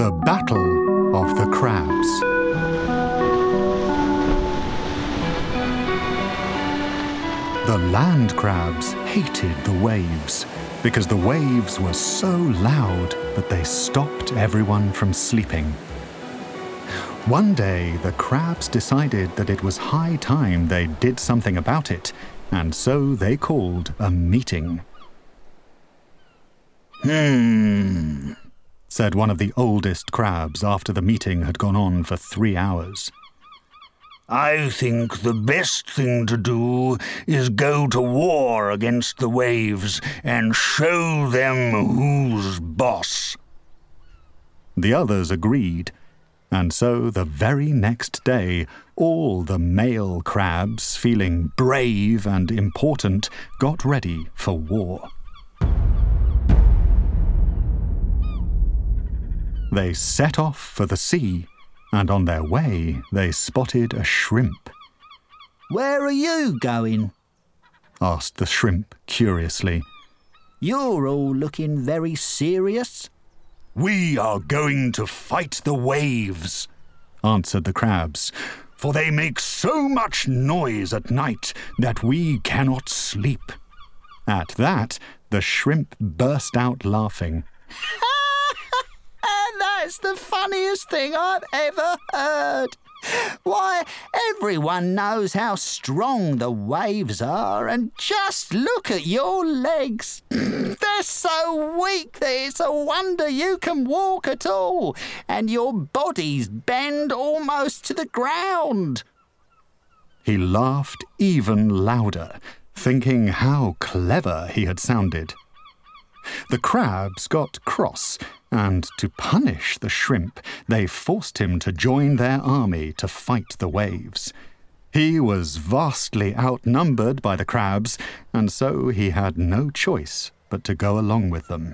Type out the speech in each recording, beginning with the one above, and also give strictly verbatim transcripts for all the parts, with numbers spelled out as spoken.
The Battle of the Crabs. The land crabs hated the waves because the waves were so loud that they stopped everyone from sleeping. One day, the crabs decided that it was high time they did something about it, and so they called a meeting. Hmm, said one of the oldest crabs after the meeting had gone on for three hours. I think the best thing to do is go to war against the waves and show them who's boss. The others agreed, and so the very next day, all the male crabs, feeling brave and important, got ready for war. They set off for the sea, and on their way they spotted a shrimp. "Where are you going?" asked the shrimp curiously. "You're all looking very serious." We are going to fight the waves, answered the crabs, for they make so much noise at night that we cannot sleep. At that, the shrimp burst out laughing. That's the funniest thing I've ever heard. Why, everyone knows how strong the waves are, and just look at your legs. They're so weak that it's a wonder you can walk at all, and your bodies bend almost to the ground. He laughed even louder, thinking how clever he had sounded. The crabs got cross, and to punish the shrimp, they forced him to join their army to fight the waves. He was vastly outnumbered by the crabs, and so he had no choice but to go along with them.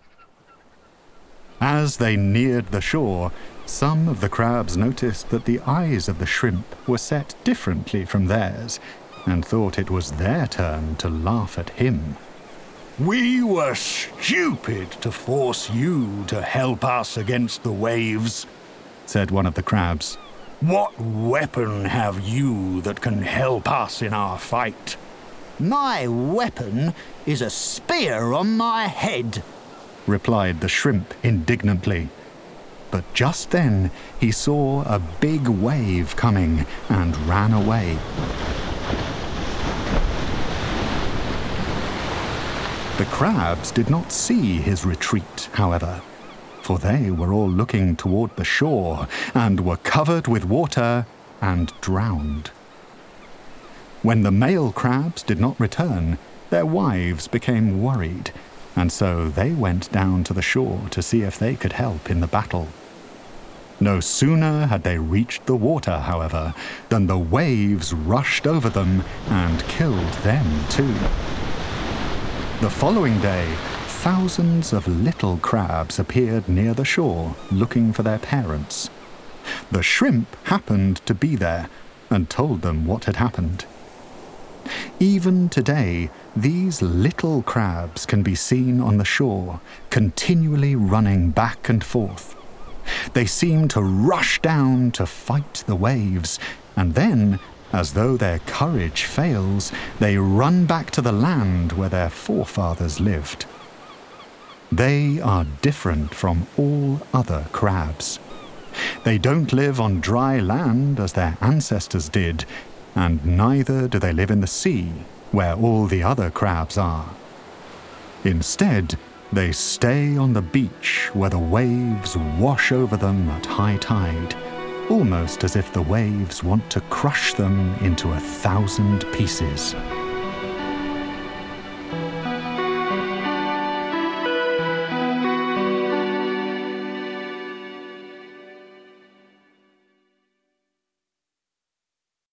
As they neared the shore, some of the crabs noticed that the eyes of the shrimp were set differently from theirs, and thought it was their turn to laugh at him. We were stupid to force you to help us against the waves, said one of the crabs. What weapon have you that can help us in our fight? My weapon is a spear on my head, replied the shrimp indignantly. But just then he saw a big wave coming and ran away. The crabs did not see his retreat, however, for they were all looking toward the shore and were covered with water and drowned. When the male crabs did not return, their wives became worried, and so they went down to the shore to see if they could help in the battle. No sooner had they reached the water, however, than the waves rushed over them and killed them too. The following day, thousands of little crabs appeared near the shore, looking for their parents. The shrimp happened to be there and told them what had happened. Even today, these little crabs can be seen on the shore, continually running back and forth. They seem to rush down to fight the waves, and then, as though their courage fails, they run back to the land where their forefathers lived. They are different from all other crabs. They don't live on dry land as their ancestors did, and neither do they live in the sea, where all the other crabs are. Instead, they stay on the beach where the waves wash over them at high tide, almost as if the waves want to crush them into a thousand pieces.